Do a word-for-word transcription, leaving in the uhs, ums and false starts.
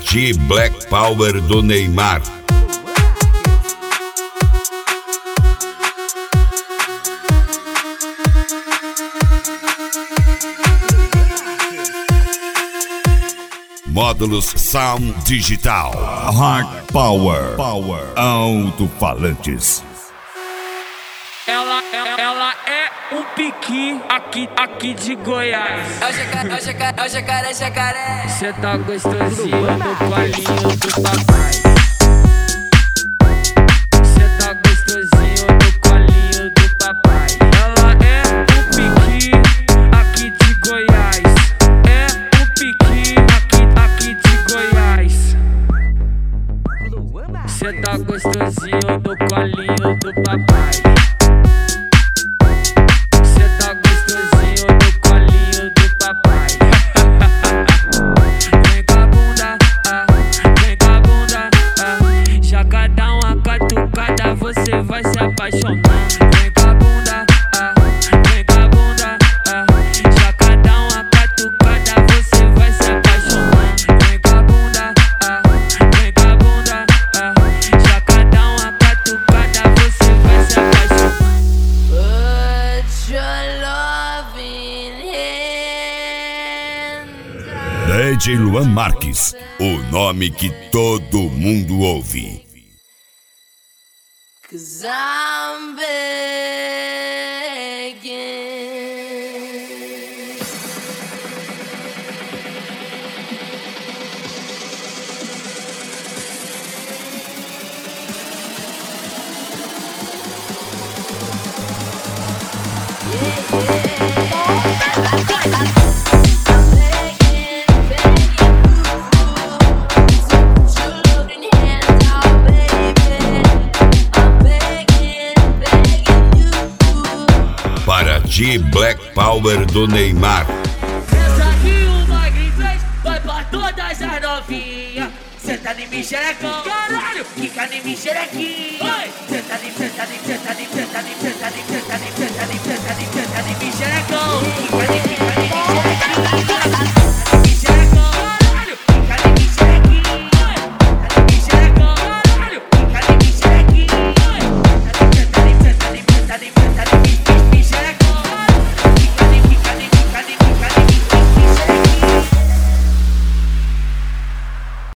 Paraty Black Power do Neymar. Módulos Sound Digital. Hard Power. Power. Alto-falantes. Ela, ela, ela é um piqui aqui, aqui de Goiás. É o jacaré, é o jacaré, é o jacaré, jacaré. Cê tá gostosinho no colinho do papai. Cê tá gostosinho no colinho do papai. Ela é um piqui aqui de Goiás. É um piqui aqui, aqui de Goiás. Cê tá gostosinho no colinho do papai. Você vai se apaixonar. Vem com a bunda, ah, vem com a bunda, ah. Já cada uma catucada, você vai se apaixonar. Vem com a bunda, ah, vem com a bunda, ah. Já cada uma catucada, você vai se apaixonar. Put your love in hand. D J Luan Marques, o nome que todo mundo ouve. 'Cause I'm begging. Yeah, yeah. Paraty Black Power do Neymar. Essa aqui o Magri fez, vai pra todas as novinhas. Senta em mim, xerecão. Caralho, quica em mim, xerequinho. Senta em mim, senta em mim, senta em mim, senta em mim, senta em mim, senta em mim, senta em mim, senta em mim, senta em mim, xerecão. Quica em mim, quica em mim, xerequinho.